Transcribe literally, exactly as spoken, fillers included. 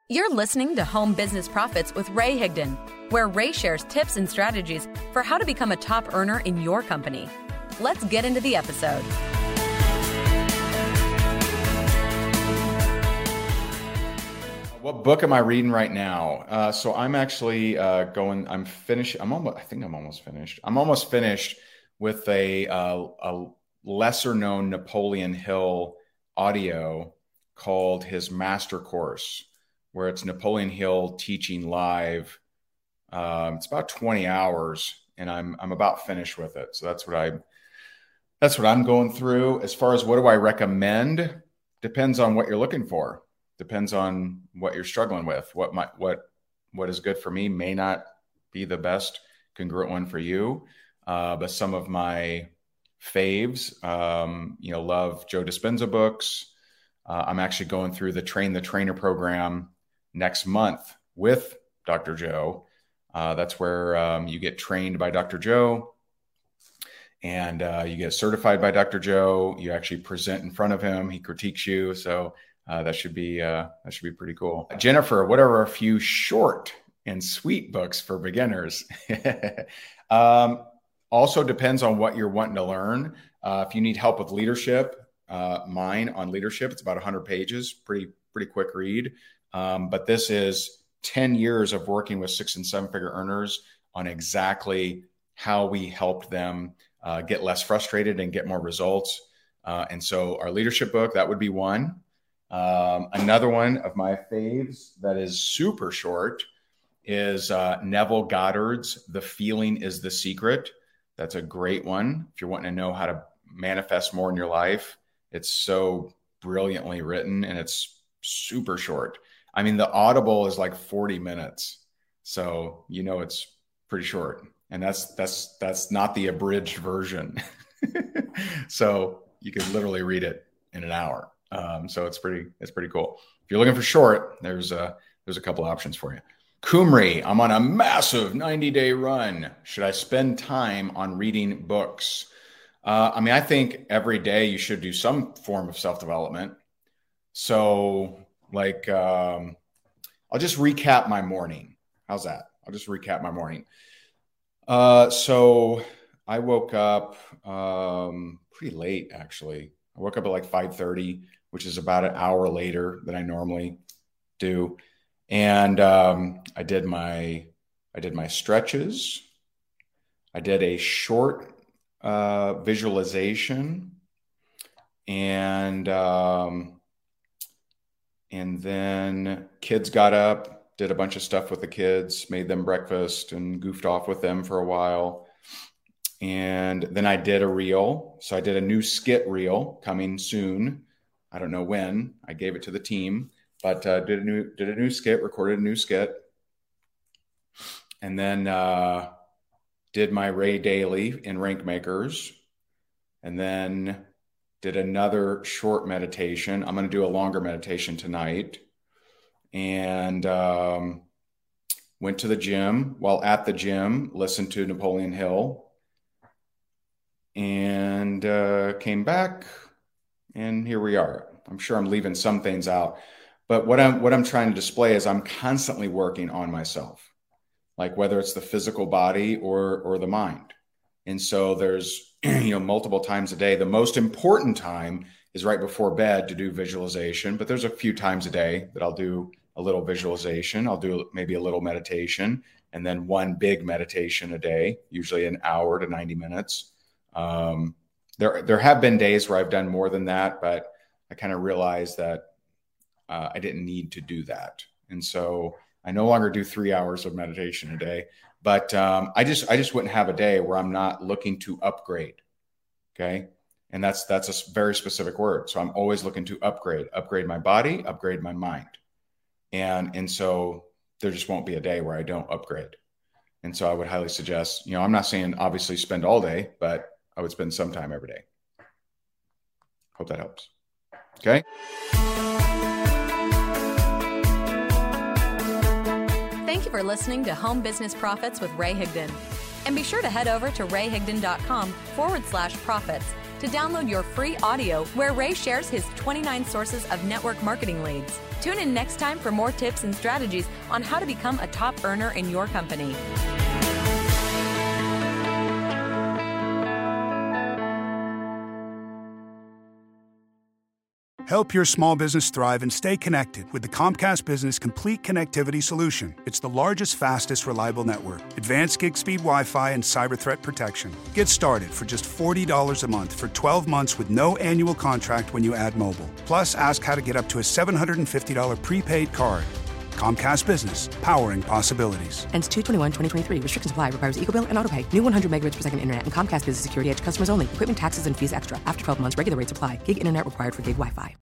You're listening to Home Business Profits with Ray Higdon, where Ray shares tips and strategies for how to become a top earner in your company. Let's get into the episode. What book am I reading right now? Uh, so I'm actually uh, going, I'm finished. I'm almost, I think I'm almost finished. I'm almost finished with a, uh, a lesser known Napoleon Hill audio called his Master Course, where it's Napoleon Hill teaching live. Um, it's about twenty hours, and I'm I'm about finished with it. So that's what I that's what I'm going through. As far as what do I recommend, depends on what you're looking for. Depends on what you're struggling with. What my what what is good for me may not be the best congruent one for you. Uh, but some of my faves, um, you know, love Joe Dispenza books. Uh, I'm actually going through the Train the Trainer program next month with Doctor Joe. Uh, that's where um, you get trained by Doctor Joe, and uh, you get certified by Doctor Joe. You actually present in front of him. He critiques you. So uh, that should be uh, that should be pretty cool. Jennifer, what are a few short and sweet books for beginners? um, also depends on what you're wanting to learn. Uh, if you need help with leadership, uh, mine on leadership, it's about one hundred pages, pretty pretty quick read. Um, but this is ten years of working with six and seven figure earners on exactly how we helped them uh, get less frustrated and get more results. Uh, and so our leadership book, that would be one. Um, another one of my faves that is super short is uh, Neville Goddard's The Feeling is the Secret. That's a great one. If you're wanting to know how to manifest more in your life, it's so brilliantly written and it's super short. I mean, the Audible is like forty minutes. So, you know, it's pretty short, and that's, that's, that's not the abridged version. So you could literally read it in an hour. Um, so it's pretty, it's pretty cool. If you're looking for short, there's a, there's a couple options for you. Kumri, I'm on a massive ninety day run. Should I spend time on reading books? Uh, I mean, I think every day you should do some form of self-development. So like, um, I'll just recap my morning. How's that? I'll just recap my morning. Uh, so I woke up um, pretty late, actually. I woke up at like five thirty, which is about an hour later than I normally do. And um, I did my, I did my stretches. I did a short uh, visualization, and um, and then kids got up, did a bunch of stuff with the kids, made them breakfast, and goofed off with them for a while. And then I did a reel. So I did a new skit reel coming soon. I don't know when. I gave it to the team, but uh, did a new did a new skit, recorded a new skit, and then uh, did my Ray Daily in Rank Makers, and then did another short meditation. I'm going to do a longer meditation tonight, and um, went to the gym. While at the gym, listened to Napoleon Hill, and uh, came back. And here we are. I'm sure I'm leaving some things out, but what I'm what I'm trying to display is I'm constantly working on myself, like whether it's the physical body or or the mind. And so there's you know multiple times a day. The most important time is right before bed to do visualization, but there's a few times a day that I'll do a little visualization. I'll do maybe a little meditation, and then one big meditation a day, usually an hour to ninety minutes. Um, There, there have been days where I've done more than that, but I kind of realized that uh, I didn't need to do that. And so I no longer do three hours of meditation a day, but um, I just, I just wouldn't have a day where I'm not looking to upgrade. Okay. And that's, that's a very specific word. So I'm always looking to upgrade, upgrade my body, upgrade my mind. And, and so there just won't be a day where I don't upgrade. And so I would highly suggest, you know, I'm not saying obviously spend all day, but I would spend some time every day. Hope that helps. Okay. Thank you for listening to Home Business Profits with Ray Higdon. And be sure to head over to rayhigdon.com forward slash profits to to download your free audio where Ray shares his twenty-nine sources of network marketing leads. Tune in next time for more tips and strategies on how to become a top earner in your company. Help your small business thrive and stay connected with the Comcast Business Complete Connectivity Solution. It's the largest, fastest, reliable network, advanced gig speed Wi-Fi, and cyber threat protection. Get started for just forty dollars a month for twelve months with no annual contract when you add mobile. Plus, ask how to get up to a seven hundred fifty dollars prepaid card. Comcast Business, powering possibilities. Ends two twenty-one twenty twenty-three. Restrictions apply. Requires EcoBill and AutoPay. New one hundred megabits per second internet and Comcast Business Security Edge customers only. Equipment taxes and fees extra. After twelve months, regular rates apply. Gig internet required for gig Wi-Fi.